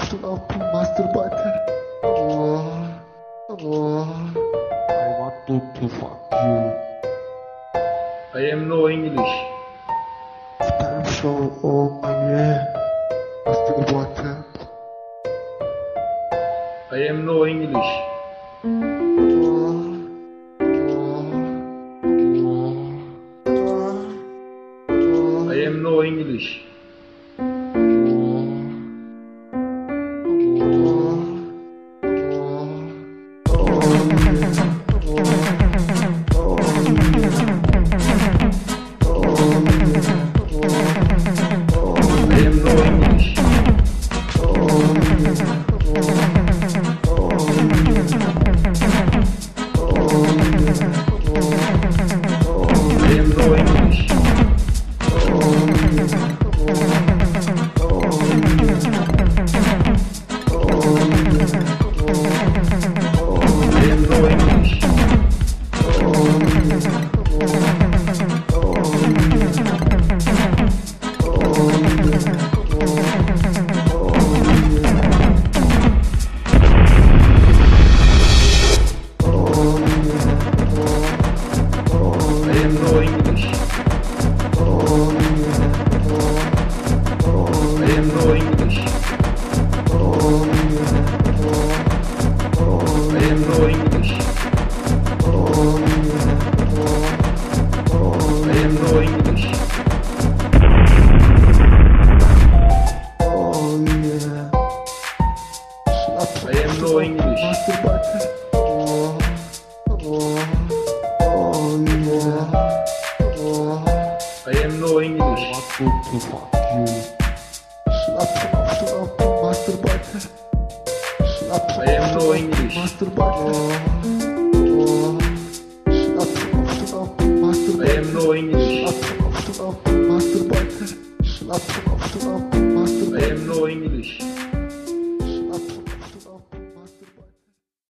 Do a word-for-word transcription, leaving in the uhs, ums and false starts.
Stop masturbating. Oh, oh, I want to, to fuck you. I am no English. Sperm show, oh my yeah. Masturbating. I am no English. Oh, oh, oh, I am no English. To fuck you. Slap, slap, slap, masturbating. Slap, I am no English. Masturbating. Oh, slap, slap, slap, masturbating. I am no English. Slap, slap, slap, masturbating. Slap, slap, slap, masturbating. I am no English.